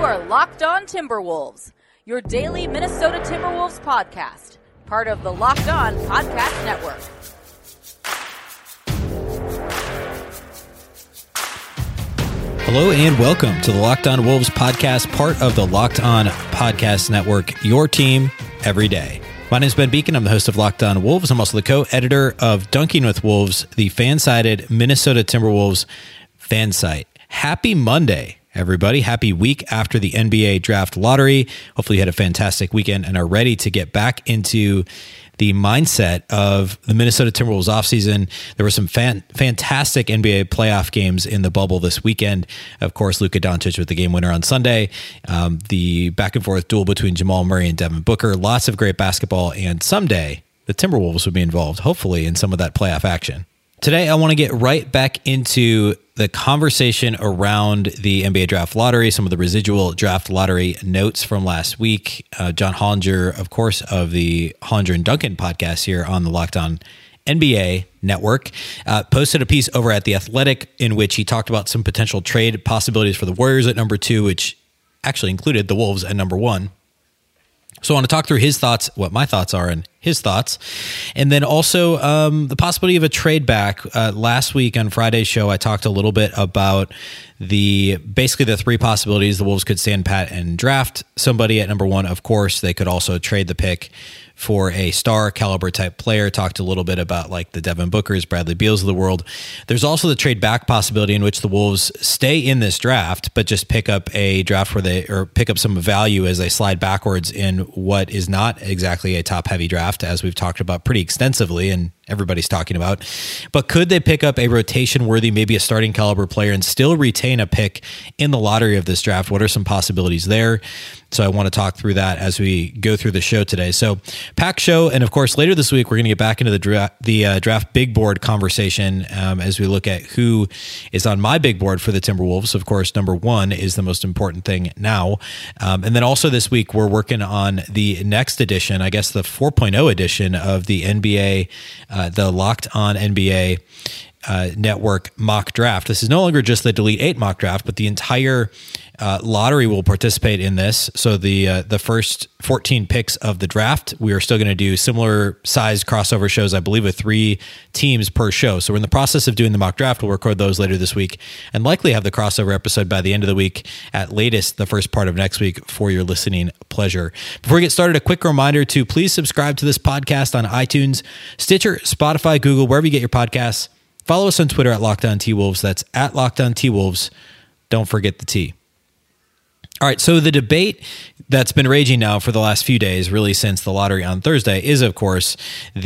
are Locked On Timberwolves, your daily Minnesota Timberwolves podcast, part of the Locked On Podcast Network. Hello and welcome to the Locked On Wolves podcast, part of the Locked On Podcast Network, your team every day. My name is Ben Beacon. I'm the host of Locked On Wolves. I'm also the co-editor of Dunking with Wolves, the fan-sided Minnesota Timberwolves fan site. Happy Monday, everybody. Happy week after the NBA draft lottery. Hopefully you had a fantastic weekend and are ready to get back into the mindset of the Minnesota Timberwolves offseason. There were some fantastic NBA playoff games in the bubble this weekend. Of course, Luka Doncic with the game winner on Sunday. The back and forth duel between Jamal Murray and Devin Booker. Lots of great basketball. And someday the Timberwolves will be involved, hopefully, in some of that playoff action. Today, I want to get right back into the conversation around the NBA draft lottery, some of the residual draft lottery notes from last week. John Hollinger, of course, of the Hollinger and Duncan podcast here on the Locked On NBA network, posted a piece over at The Athletic in which he talked about some potential trade possibilities for the Warriors at number 2, which actually included the Wolves at number 1. So I want to talk through his thoughts, what my thoughts are and his thoughts. And then also the possibility of a trade back. Last week on Friday's show, I talked a little bit about basically the 3 possibilities. The Wolves could stand pat and draft somebody at number 1. Of course, they could also trade the pick for a star caliber type player. Talked a little bit about like the Devin Bookers, Bradley Beals of the world. There's also the trade back possibility in which the Wolves stay in this draft, but just pick up a draft or pick up some value as they slide backwards in what is not exactly a top heavy draft, as we've talked about pretty extensively and everybody's talking about. But could they pick up a rotation worthy, maybe a starting caliber player and still retain a pick in the lottery of this draft? What are some possibilities there? So I want to talk through that as we go through the show today. So packed show. And of course, later this week, we're going to get back into the draft big board conversation as we look at who is on my big board for the Timberwolves. Of course, number 1 is the most important thing now. And then also this week, we're working on the next edition, I guess the 4.0 edition of the NBA, the Locked On NBA network mock draft. This is no longer just the Delete 8 mock draft, but the entire lottery will participate in this. So the first 14 picks of the draft, we are still going to do similar size crossover shows, I believe, with 3 teams per show. So we're in the process of doing the mock draft. We'll record those later this week and likely have the crossover episode by the end of the week, at latest the first part of next week, for your listening pleasure. Before we get started, a quick reminder to please subscribe to this podcast on iTunes, Stitcher, Spotify, Google, wherever you get your podcasts. Follow us on Twitter at Locked On T-Wolves. That's at Locked On T-Wolves. Don't forget the T. All right, so the debate that's been raging now for the last few days, really since the lottery on Thursday, is, of course,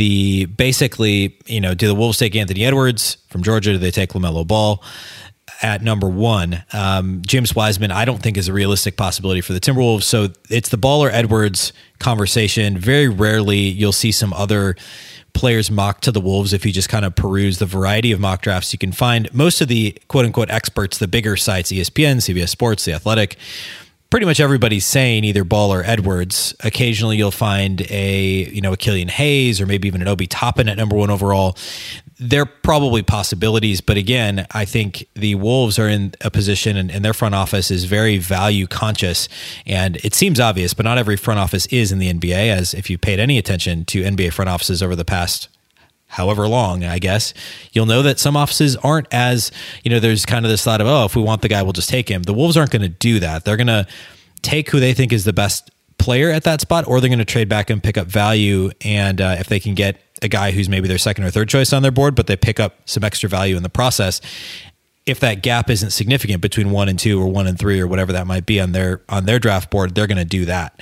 basically, do the Wolves take Anthony Edwards from Georgia? Do they take LaMelo Ball at number 1? James Wiseman, I don't think, is a realistic possibility for the Timberwolves. So it's the Ball or Edwards conversation. Very rarely you'll see some other players mocked to the Wolves if you just kind of peruse the variety of mock drafts you can find. Most of the quote-unquote experts, the bigger sites, ESPN, CBS Sports, The Athletic, pretty much everybody's saying either Ball or Edwards. Occasionally you'll find a Killian Hayes or maybe even an Obi Toppin at number 1 overall. They're probably possibilities, but again, I think the Wolves are in a position and their front office is very value conscious, and it seems obvious, but not every front office is in the NBA, as if you paid any attention to NBA front offices over the past however long, I guess, you'll know that some offices aren't as, there's kind of this thought of, if we want the guy, we'll just take him. The Wolves aren't going to do that. They're going to take who they think is the best player at that spot, or they're going to trade back and pick up value. And if they can get a guy who's maybe their second or third choice on their board, but they pick up some extra value in the process, if that gap isn't significant between 1 and 2 or 1 and 3 or whatever that might be on their draft board, they're going to do that.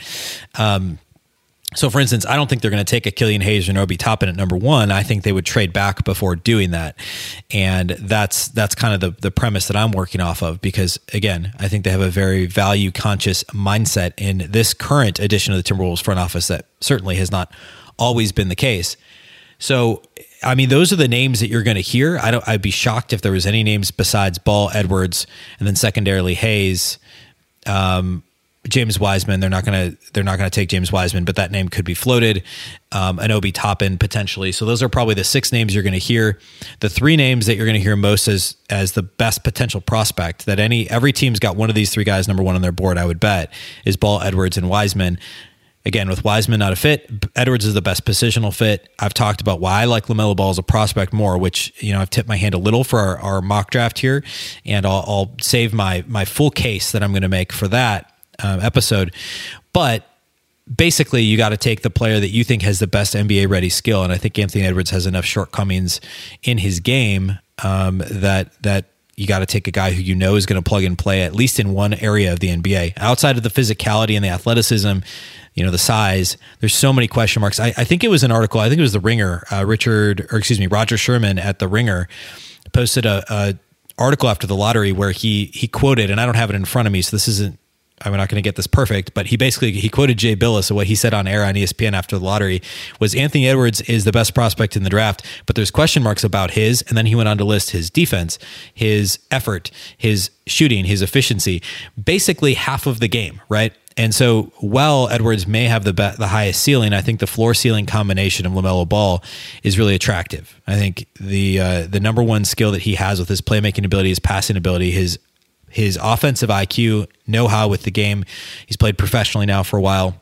So, for instance, I don't think they're going to take a Killian Hayes or an Obi Toppin at number 1. I think they would trade back before doing that. And that's kind of the premise that I'm working off of, because, again, I think they have a very value-conscious mindset in this current edition of the Timberwolves front office that certainly has not always been the case. So, I mean, those are the names that you're going to hear. I'd be shocked if there was any names besides Ball, Edwards, and then secondarily Hayes, James Wiseman. They're not going to take James Wiseman, but that name could be floated. An Obi Toppin potentially. So those are probably the 6 names you're going to hear. The 3 names that you're going to hear most as the best potential prospect that every team's got one of these 3 guys number 1 on their board, I would bet, is Ball, Edwards, and Wiseman. Again, with Wiseman not a fit, Edwards is the best positional fit. I've talked about why I like LaMelo Ball as a prospect more, which, I've tipped my hand a little for our mock draft here, and I'll save my full case that I'm going to make for that episode. But basically, you got to take the player that you think has the best NBA ready skill, and I think Anthony Edwards has enough shortcomings in his game that you got to take a guy who is going to plug and play at least in one area of the NBA. Outside of the physicality and the athleticism, the size, there's so many question marks. I think it was an article, I think it was The Ringer, Roger Sherman at The Ringer posted a article after the lottery where he quoted, and I don't have it in front of me, so I'm not going to get this perfect, but he quoted Jay Bilas. So what he said on air on ESPN after the lottery was Anthony Edwards is the best prospect in the draft, but there's question marks about his. And then he went on to list his defense, his effort, his shooting, his efficiency, basically half of the game, right? And so while Edwards may have the highest ceiling, I think the floor ceiling combination of LaMelo Ball is really attractive. I think the number one skill that he has with his playmaking ability, his passing ability, his offensive IQ, know-how with the game. He's played professionally now for a while.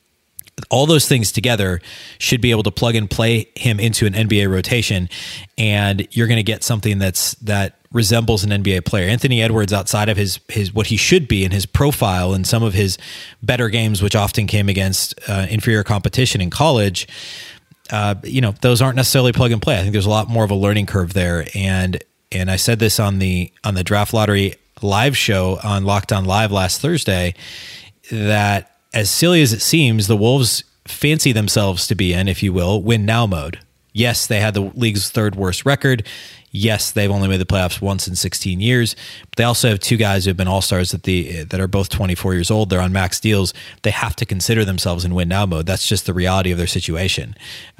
All those things together should be able to plug and play him into an NBA rotation, and you're going to get something that resembles an NBA player. Anthony Edwards, outside of his what he should be in his profile and some of his better games, which often came against inferior competition in college, those aren't necessarily plug and play. I think there's a lot more of a learning curve there, and I said this on the draft lottery live show on Locked On Live last Thursday, that as silly as it seems, the Wolves fancy themselves to be in, if you will, win now mode. Yes, they had the league's 3rd worst record. Yes, they've only made the playoffs once in 16 years. But they also have 2 guys who have been all-stars that are both 24 years old. They're on max deals. They have to consider themselves in win now mode. That's just the reality of their situation.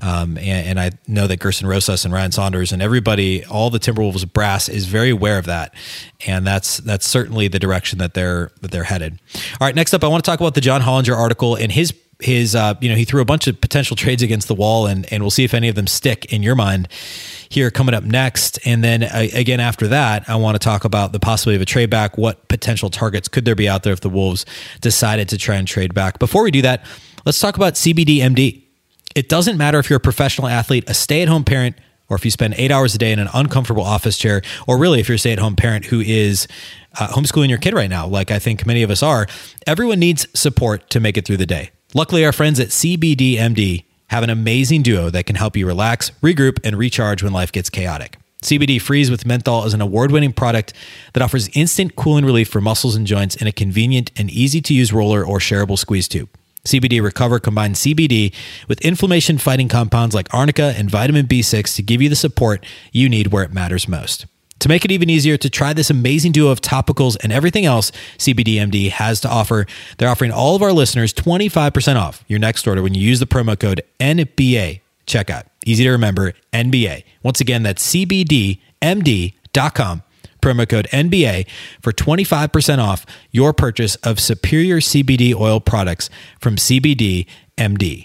And I know that Gerson Rosas and Ryan Saunders and everybody, all the Timberwolves brass, is very aware of that. And that's certainly the direction that they're headed. All right, next up, I want to talk about the John Hollinger article and his he threw a bunch of potential trades against the wall, and we'll see if any of them stick in your mind here coming up next. And then again, after that, I want to talk about the possibility of a trade back. What potential targets could there be out there if the Wolves decided to try and trade back? Before we do that, let's talk about CBDMD. It doesn't matter if you're a professional athlete, a stay-at-home parent, or if you spend 8 hours a day in an uncomfortable office chair, or really if you're a stay-at-home parent who is homeschooling your kid right now, like I think many of us are. Everyone needs support to make it through the day. Luckily, our friends at CBDMD have an amazing duo that can help you relax, regroup, and recharge when life gets chaotic. CBD Freeze with Menthol is an award-winning product that offers instant cooling relief for muscles and joints in a convenient and easy-to-use roller or shareable squeeze tube. CBD Recover combines CBD with inflammation-fighting compounds like arnica and vitamin B6 to give you the support you need where it matters most. To make it even easier to try this amazing duo of topicals and everything else CBDMD has to offer, they're offering all of our listeners 25% off your next order when you use the promo code NBA checkout. Easy to remember, NBA. Once again, that's CBDMD.com. Promo code NBA for 25% off your purchase of superior CBD oil products from CBDMD.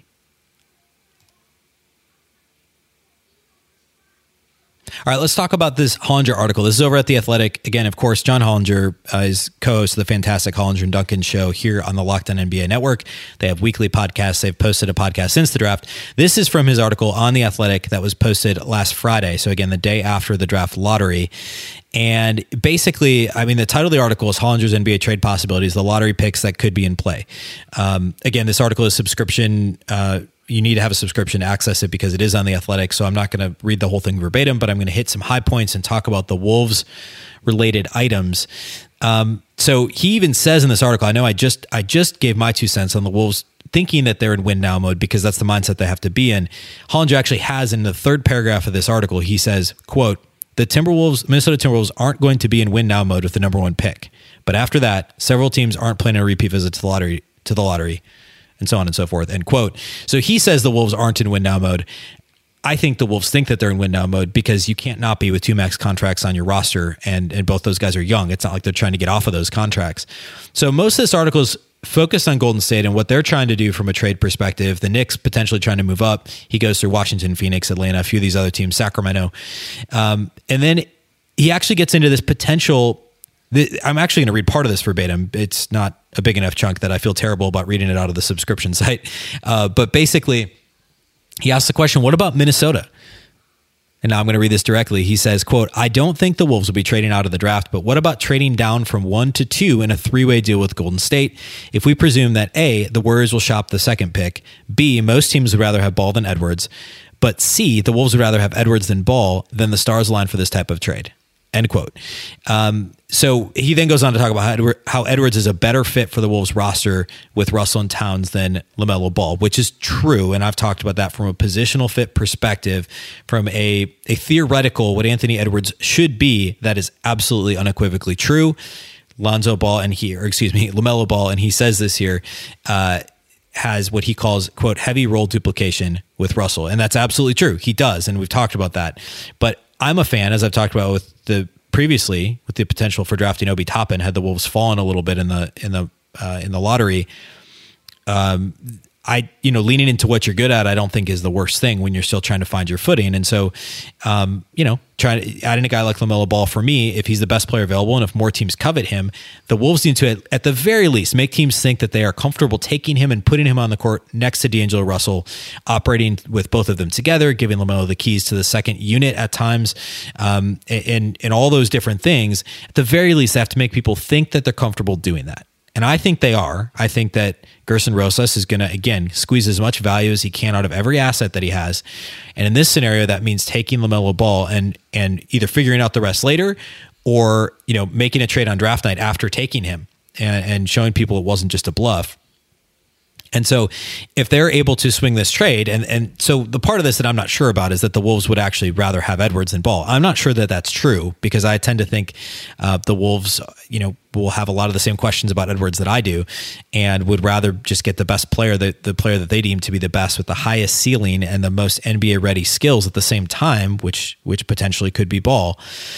All right, let's talk about this Hollinger article. This is over at The Athletic. Again, of course, John Hollinger is co-host of the fantastic Hollinger and Duncan show here on the Locked On NBA Network. They have weekly podcasts. They've posted a podcast since the draft. This is from his article on The Athletic that was posted last Friday. So again, the day after the draft lottery. And basically, I mean, the title of the article is Hollinger's NBA trade possibilities, the lottery picks that could be in play. Again, this article is subscription. You need to have a subscription to access it because it is on The Athletic. So I'm not going to read the whole thing verbatim, but I'm going to hit some high points and talk about the Wolves related items. So he even says in this article, I know I just gave my 2 cents on the Wolves thinking that they're in win now mode because that's the mindset they have to be in. Hollinger actually has in the 3rd paragraph of this article, he says, quote, the Minnesota Timberwolves aren't going to be in win now mode with the number 1 pick. But after that, several teams aren't planning a repeat visit to the lottery, and so on and so forth, end quote. So he says the Wolves aren't in win now mode. I think the Wolves think that they're in win now mode because you can't not be with 2 max contracts on your roster, and both those guys are young. It's not like they're trying to get off of those contracts. So most of this article is focus on Golden State and what they're trying to do from a trade perspective. The Knicks potentially trying to move up. He goes through Washington, Phoenix, Atlanta, a few of these other teams, Sacramento. And then he actually gets into this potential. I'm actually going to read part of this verbatim. It's not a big enough chunk that I feel terrible about reading it out of the subscription site. But basically, he asks the question, what about Minnesota? And now I'm going to read this directly. He says, quote, I don't think the Wolves will be trading out of the draft, but what about trading down from 1 to 2 in a 3-way deal with Golden State? If we presume that A, the Warriors will shop the second pick, B, most teams would rather have Ball than Edwards, but C, the Wolves would rather have Edwards than Ball, then the stars align for this type of trade. End quote. So he then goes on to talk about how Edwards is a better fit for the Wolves roster with Russell and Towns than LaMelo Ball, which is true. And I've talked about that from a positional fit perspective, from a theoretical, what Anthony Edwards should be. That is absolutely unequivocally true. LaMelo Ball, and he says this here, has what he calls, quote, heavy role duplication with Russell. And that's absolutely true. He does. And we've talked about that. But I'm a fan, as I've talked about with the potential for drafting Obi Toppin, had the Wolves fallen a little bit in the lottery. Leaning into what you're good at, I don't think is the worst thing when you're still trying to find your footing. And so, trying to add in a guy like LaMelo Ball, for me, if he's the best player available and if more teams covet him, the Wolves need to, at the very least, make teams think that they are comfortable taking him and putting him on the court next to D'Angelo Russell, operating with both of them together, giving LaMelo the keys to the second unit at times, and all those different things. At the very least, they have to make people think that they're comfortable doing that. And I think they are. I think that Gerson Rosas is going to, again, squeeze as much value as he can out of every asset that he has. And in this scenario, that means taking LaMelo Ball and either figuring out the rest later or, making a trade on draft night after taking him and showing people it wasn't just a bluff. And so if they're able to swing this trade, and so the part of this that I'm not sure about is that the Wolves would actually rather have Edwards than Ball. I'm not sure that that's true, because I tend to think the Wolves, will have a lot of the same questions about Edwards that I do, and would rather just get the best player, the player that they deem to be the best with the highest ceiling and the most NBA ready skills at the same time, which potentially could be Ball.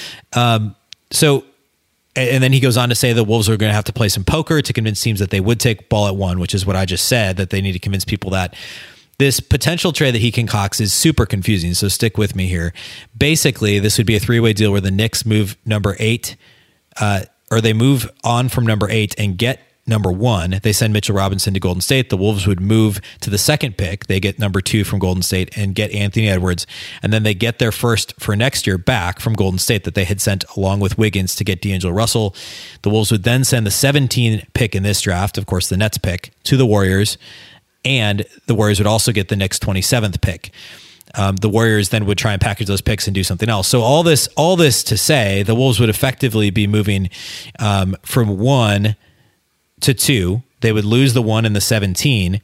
And then he goes on to say the Wolves are going to have to play some poker to convince teams that they would take Ball at 1, which is what I just said, that they need to convince people that. This potential trade that he concocts is super confusing, so stick with me here. Basically, this would be a 3-way deal where the Knicks move number 8, or they move on from number 8 and get number 1. They send Mitchell Robinson to Golden State. The Wolves would move to the second pick. They get number 2 from Golden State and get Anthony Edwards. And then they get their first for next year back from Golden State that they had sent along with Wiggins to get D'Angelo Russell. The Wolves would then send the 17th pick in this draft, of course, the Nets pick, to the Warriors. And the Warriors would also get the Knicks' 27th pick. The Warriors then would try and package those picks and do something else. So all this to say, the Wolves would effectively be moving from 1 to 2. They would lose the 1 and the 17,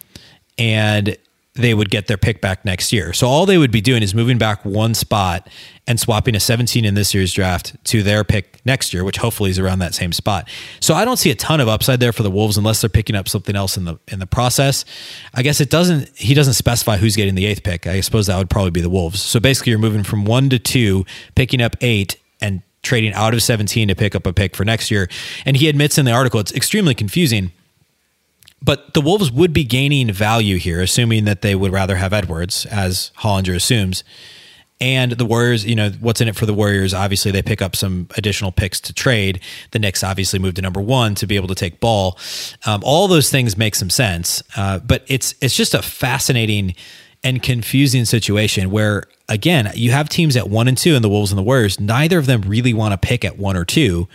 and they would get their pick back next year. So all they would be doing is moving back one spot and swapping a 17 in this year's draft to their pick next year, which hopefully is around that same spot. So I don't see a ton of upside there for the Wolves unless they're picking up something else in the process. I guess he doesn't specify who's getting the 8th pick. I suppose that would probably be the Wolves. So basically you're moving from 1 to 2, picking up 8, and trading out of 17 to pick up a pick for next year. And he admits in the article it's extremely confusing, but the Wolves would be gaining value here, assuming that they would rather have Edwards, as Hollinger assumes. And the Warriors, what's in it for the Warriors? Obviously, they pick up some additional picks to trade. The Knicks obviously moved to number 1 to be able to take Ball. All those things make some sense, but it's just a fascinating and confusing situation where, again, you have teams at 1 and 2 in the Wolves and the Warriors. Neither of them really want to pick at 1 or 2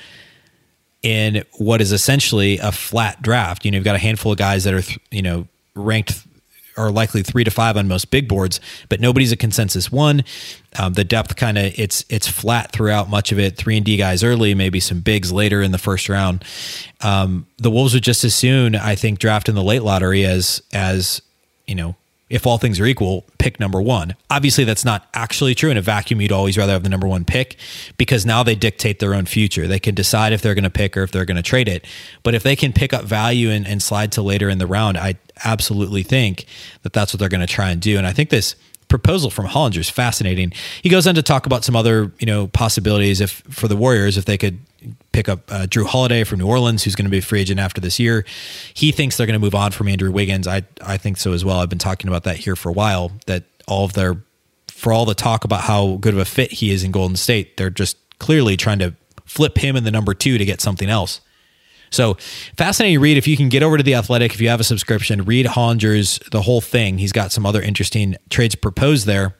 in what is essentially a flat draft. You've got a handful of guys that are, ranked or likely 3 to 5 on most big boards, but nobody's a consensus 1. The depth kind of it's flat throughout much of it. 3-and-D guys early, maybe some bigs later in the first round. The Wolves would just as soon, I think, draft in the late lottery as if all things are equal, pick number 1. Obviously, that's not actually true. In a vacuum, you'd always rather have the number 1 pick, because now they dictate their own future. They can decide if they're going to pick or if they're going to trade it. But if they can pick up value and slide to later in the round, I absolutely think that that's what they're going to try and do. And I think this proposal from Hollinger is fascinating. He goes on to talk about some other, possibilities for the Warriors, if they could pick up Drew Holiday from New Orleans, who's going to be a free agent after this year. He thinks they're going to move on from Andrew Wiggins. I think so as well. I've been talking about that here for a while, that for all the talk about how good of a fit he is in Golden State, they're just clearly trying to flip him in the number 2 to get something else. So fascinating read. If you can get over to The Athletic, if you have a subscription, read Hollinger's the whole thing. He's got some other interesting trades proposed there.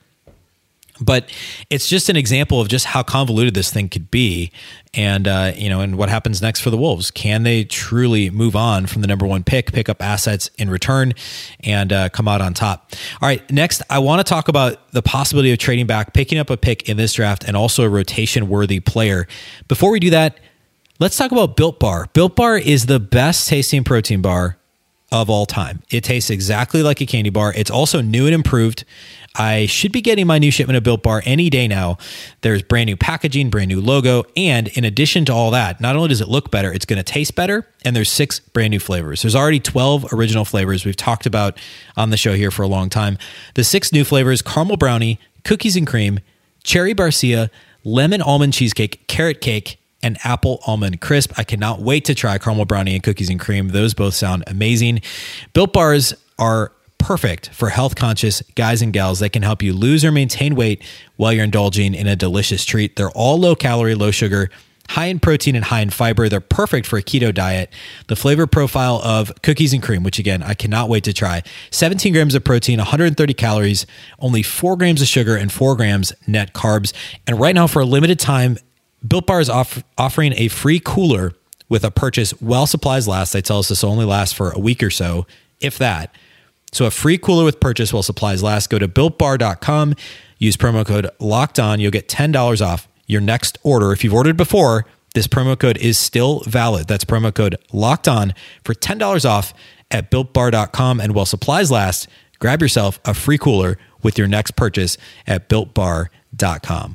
But it's just an example of just how convoluted this thing could be, and and what happens next for the Wolves. Can they truly move on from the number 1 pick up assets in return, and come out on top? All right, next, I want to talk about the possibility of trading back, picking up a pick in this draft, and also a rotation-worthy player. Before we do that, let's talk about Built Bar. Built Bar is the best tasting protein bar of all time. It tastes exactly like a candy bar. It's also new and improved. I should be getting my new shipment of Built Bar any day now. There's brand new packaging, brand new logo, and in addition to all that, not only does it look better, it's going to taste better, and there's 6 brand new flavors. There's already 12 original flavors we've talked about on the show here for a long time. The 6 new flavors: caramel brownie, cookies and cream, cherry barcia, lemon almond cheesecake, carrot cake, and apple almond crisp. I cannot wait to try caramel brownie and cookies and cream. Those both sound amazing. Built Bars are perfect for health-conscious guys and gals that can help you lose or maintain weight while you're indulging in a delicious treat. They're all low-calorie, low-sugar, high in protein and high in fiber. They're perfect for a keto diet. The flavor profile of cookies and cream, which again, I cannot wait to try. 17 grams of protein, 130 calories, only 4 grams of sugar, and 4 grams net carbs. And right now, for a limited time, Built Bar is offering a free cooler with a purchase while supplies last. They tell us this will only last for a week or so, if that. So a free cooler with purchase while supplies last. Go to BuiltBar.com. Use promo code LOCKEDON. You'll get $10 off your next order. If you've ordered before, this promo code is still valid. That's promo code LOCKEDON for $10 off at BuiltBar.com. And while supplies last, grab yourself a free cooler with your next purchase at BuiltBar.com.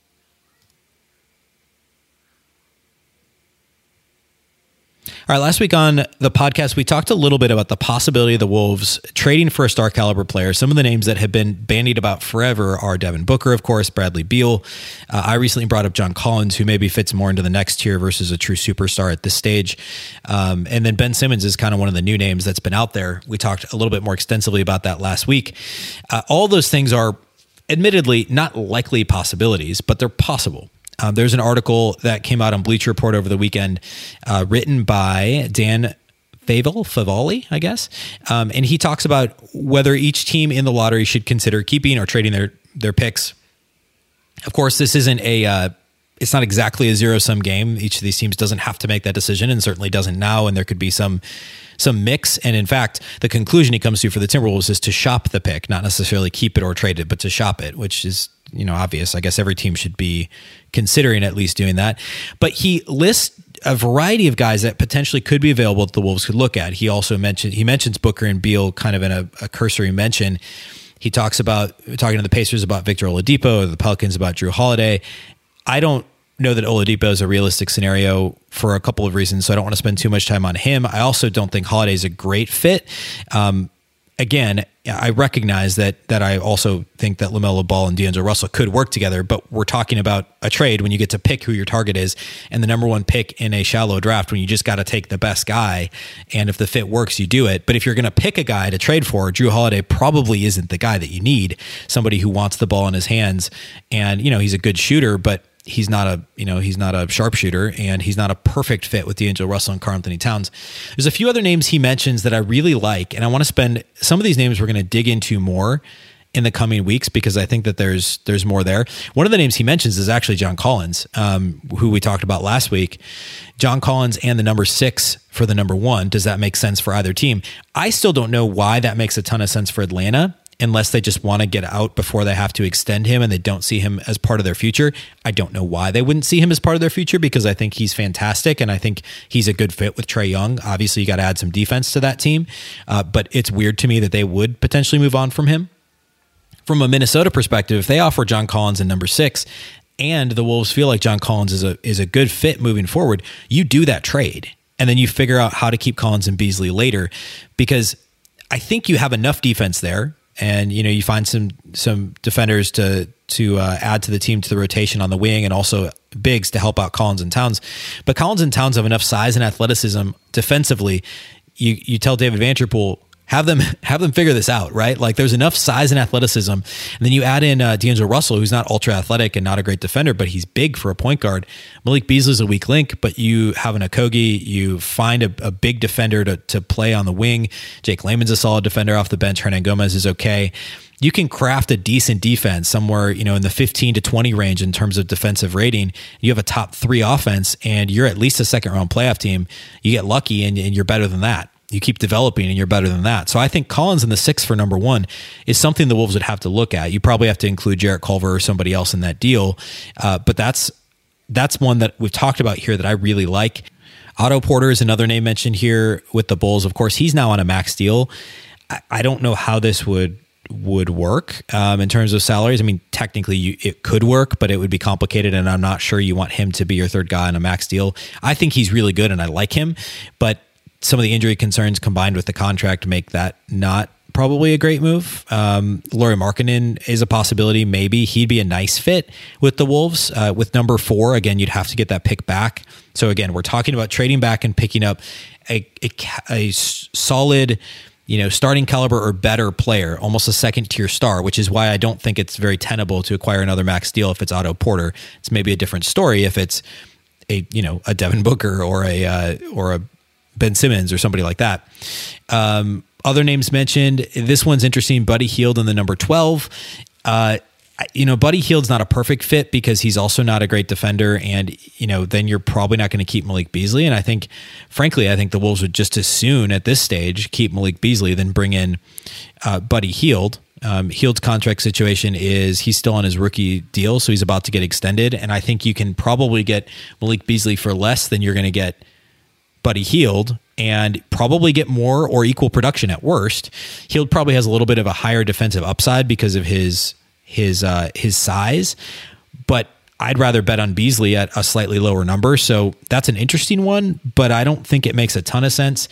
All right, last week on the podcast, we talked a little bit about the possibility of the Wolves trading for a star caliber player. Some of the names that have been bandied about forever are Devin Booker, of course, Bradley Beal. I recently brought up John Collins, who maybe fits more into the next tier versus a true superstar at this stage. And then Ben Simmons is kind of one of the new names that's been out there. We talked a little bit more extensively about that last week. All those things are admittedly not likely possibilities, but they're possible. There's an article that came out on Bleacher Report over the weekend, written by Dan Favale, I guess. And he talks about whether each team in the lottery should consider keeping or trading their picks. Of course, this isn't it's not exactly a zero-sum game. Each of these teams doesn't have to make that decision, and certainly doesn't now. And there could be some mix. And in fact, the conclusion he comes to for the Timberwolves is to shop the pick, not necessarily keep it or trade it, but to shop it, which is, obvious. I guess every team should be considering at least doing that. But he lists a variety of guys that potentially could be available that the Wolves could look at. He also mentions Booker and Beal kind of in a cursory mention. He talks about talking to the Pacers about Victor Oladipo, or the Pelicans about Drew Holiday. I don't know that Oladipo is a realistic scenario for a couple of reasons, so I don't want to spend too much time on him. I also don't think Holiday is a great fit. Again, I recognize that I also think that LaMelo Ball and D'Angelo Russell could work together, but we're talking about a trade when you get to pick who your target is, and the number 1 pick in a shallow draft when you just got to take the best guy, and if the fit works, you do it. But if you're going to pick a guy to trade for, Drew Holiday probably isn't the guy that you need, somebody who wants the ball in his hands, and he's a good shooter, but he's not a sharpshooter, and he's not a perfect fit with D'Angelo Russell and Karl Anthony Towns. There's a few other names he mentions that I really like, and I want to spend some of these names we're going to dig into more in the coming weeks because I think that there's more there. One of the names he mentions is actually John Collins, who we talked about last week. John Collins and the number 6 for the number 1. Does that make sense for either team? I still don't know why that makes a ton of sense for Atlanta, unless they just want to get out before they have to extend him and they don't see him as part of their future. I don't know why they wouldn't see him as part of their future, because I think he's fantastic and I think he's a good fit with Trae Young. Obviously, you got to add some defense to that team, but it's weird to me that they would potentially move on from him. From a Minnesota perspective, if they offer John Collins in number 6 and the Wolves feel like John Collins is a good fit moving forward, you do that trade and then you figure out how to keep Collins and Beasley later, because I think you have enough defense there and you find some defenders to add to the team, to the rotation on the wing, and also bigs to help out Collins and Towns. But Collins and Towns have enough size and athleticism defensively. You tell David Vanterpool, have them figure this out, right? Like, there's enough size and athleticism. And then you add in D'Angelo Russell, who's not ultra athletic and not a great defender, but he's big for a point guard. Malik Beasley's a weak link, but you have an Okogie. You find a big defender to play on the wing. Jake Layman's a solid defender off the bench. Hernan Gomez is okay. You can craft a decent defense somewhere, in the 15 to 20 range in terms of defensive rating. You have a top 3 offense, and you're at least a second round playoff team. You get lucky and you're better than that. You keep developing and you're better than that. So I think Collins in the 6 for number 1 is something the Wolves would have to look at. You probably have to include Jarrett Culver or somebody else in that deal. But that's one that we've talked about here that I really like. Otto Porter is another name mentioned here with the Bulls. Of course, he's now on a max deal. I don't know how this would work in terms of salaries. I mean, technically it could work, but it would be complicated, and I'm not sure you want him to be your third guy on a max deal. I think he's really good and I like him, but some of the injury concerns combined with the contract make that not probably a great move. Lauri Markkanen is a possibility. Maybe he'd be a nice fit with the Wolves. With number 4, again, you'd have to get that pick back. So again, we're talking about trading back and picking up a solid, starting caliber or better player, almost a second tier star, which is why I don't think it's very tenable to acquire another max deal if it's Otto Porter. It's maybe a different story if it's a Devin Booker or a Ben Simmons or somebody like that. Other names mentioned, this one's interesting, Buddy Hield in the number 12. Buddy Hield's not a perfect fit because he's also not a great defender, and then you're probably not going to keep Malik Beasley. And I think the Wolves would just as soon at this stage keep Malik Beasley than bring in Buddy Hield. Hield's contract situation is he's still on his rookie deal, so he's about to get extended, and I think you can probably get Malik Beasley for less than you're going to get Buddy Hield, and probably get more or equal production at worst. Hield probably has a little bit of a higher defensive upside because of his size, but I'd rather bet on Beasley at a slightly lower number. So that's an interesting one, but I don't think it makes a ton of sense.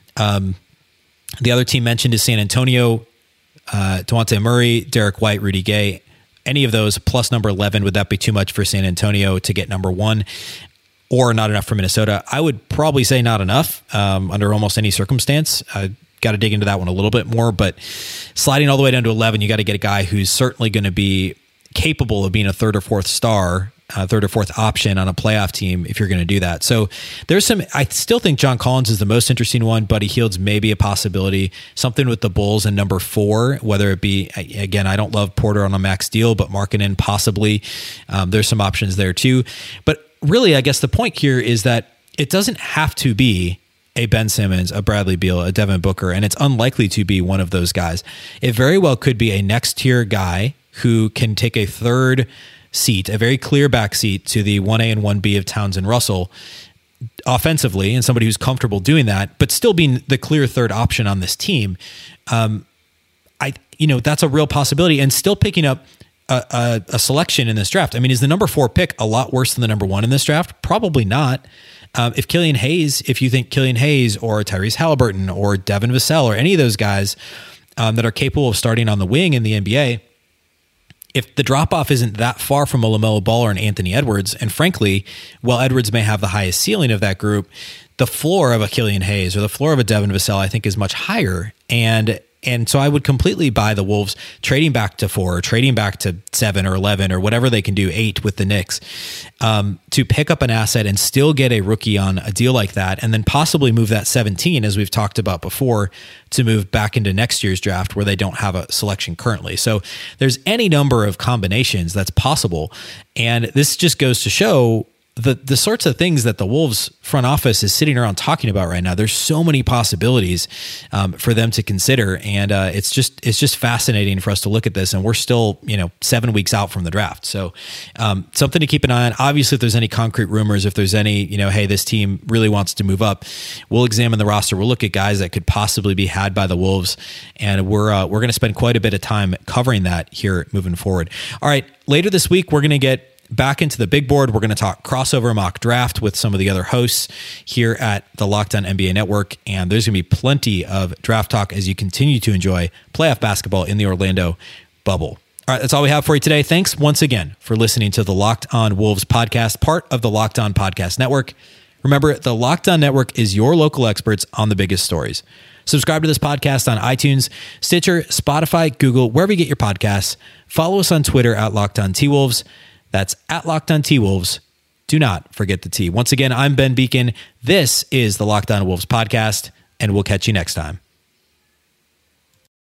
The other team mentioned is San Antonio, DeJounte Murray, Derek White, Rudy Gay. Any of those plus number 11, would that be too much for San Antonio to get number 1? Or not enough for Minnesota? I would probably say not enough under almost any circumstance. I got to dig into that one a little bit more, but sliding all the way down to 11, you got to get a guy who's certainly going to be capable of being a third or fourth star, third or fourth option on a playoff team if you're going to do that. So I still think John Collins is the most interesting one. Buddy Hield's maybe a possibility. Something with the Bulls and number 4, whether it be, again, I don't love Porter on a max deal, but Markkanen possibly. There's some options there too. But really, I guess the point here is that it doesn't have to be a Ben Simmons, a Bradley Beal, a Devin Booker, and it's unlikely to be one of those guys. It very well could be a next tier guy who can take a third seat, a very clear back seat to the 1A and 1B of Towns and Russell offensively, and somebody who's comfortable doing that, but still being the clear third option on this team. That's a real possibility, and still picking up a selection in this draft. I mean, is the number 4 pick a lot worse than the number 1 in this draft? Probably not. If you think Killian Hayes or Tyrese Halliburton or Devin Vassell or any of those guys that are capable of starting on the wing in the NBA, if the drop-off isn't that far from a LaMelo Ball or an Anthony Edwards, and frankly, while Edwards may have the highest ceiling of that group, the floor of a Killian Hayes or the floor of a Devin Vassell, I think, is much higher. And so I would completely buy the Wolves trading back to 4, or trading back to 7 or 11 or whatever they can do, 8 with the Knicks, to pick up an asset and still get a rookie on a deal like that, and then possibly move that 17, as we've talked about before, to move back into next year's draft where they don't have a selection currently. So there's any number of combinations that's possible. And this just goes to show the sorts of things that the Wolves front office is sitting around talking about right now. There's so many possibilities for them to consider, and it's just fascinating for us to look at this. And we're still 7 weeks out from the draft, so something to keep an eye on. Obviously, if there's any concrete rumors, if there's any hey, this team really wants to move up, we'll examine the roster. We'll look at guys that could possibly be had by the Wolves, and we're going to spend quite a bit of time covering that here moving forward. All right, later this week we're going to get back into the big board. We're going to talk crossover mock draft with some of the other hosts here at the Locked On NBA Network. And there's going to be plenty of draft talk as you continue to enjoy playoff basketball in the Orlando bubble. All right, that's all we have for you today. Thanks once again for listening to the Locked On Wolves podcast, part of the Locked On Podcast Network. Remember, the Locked On Network is your local experts on the biggest stories. Subscribe to this podcast on iTunes, Stitcher, Spotify, Google, wherever you get your podcasts. Follow us on Twitter at Locked On T-Wolves. That's at Locked On T-Wolves. Do not forget the T. Once again, I'm Ben Beacon. This is the Locked On Wolves podcast, and we'll catch you next time.